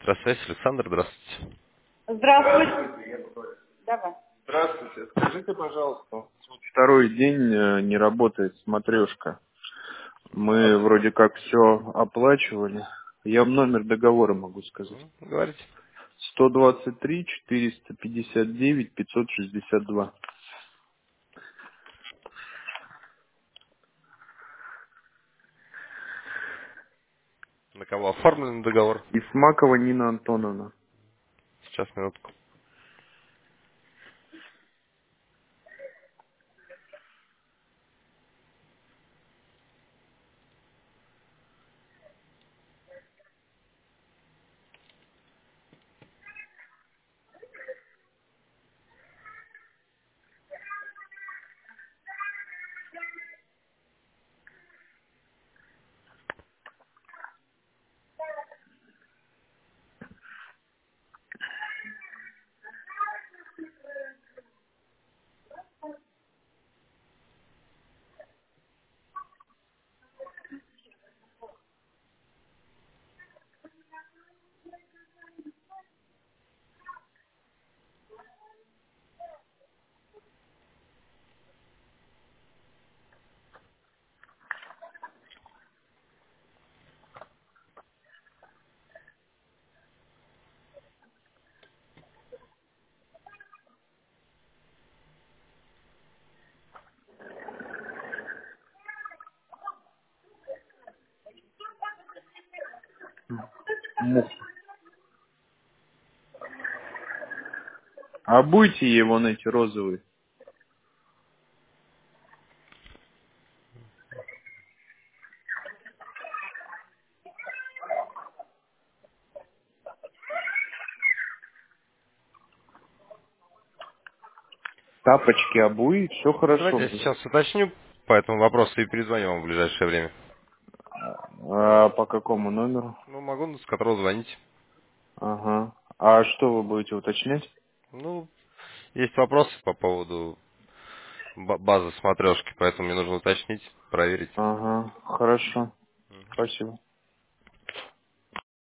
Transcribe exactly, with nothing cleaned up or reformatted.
Здравствуйте, Александр, здравствуйте. Здравствуйте. Давай. Здравствуйте. Скажите, пожалуйста, вот второй день э, не работает смотрешка. Мы вроде как все оплачивали. Я вам номер договора могу сказать. М, Говорите. сто двадцать три четыреста пятьдесят девять пятьсот шестьдесят два. На кого оформлен договор? Исмакова Нина Антоновна. Сейчас, минутку. Мух. А будете его на эти розовые? Тапочки, обуи, все Давайте хорошо. я сейчас уточню по этому вопросу и перезвоню вам в ближайшее время. А по какому номеру? Ну, могу, с которого звонить. Ага. А что вы будете уточнять? Ну, есть вопросы по поводу ба- базы смотрешки, поэтому мне нужно уточнить, проверить. Ага, хорошо. Спасибо.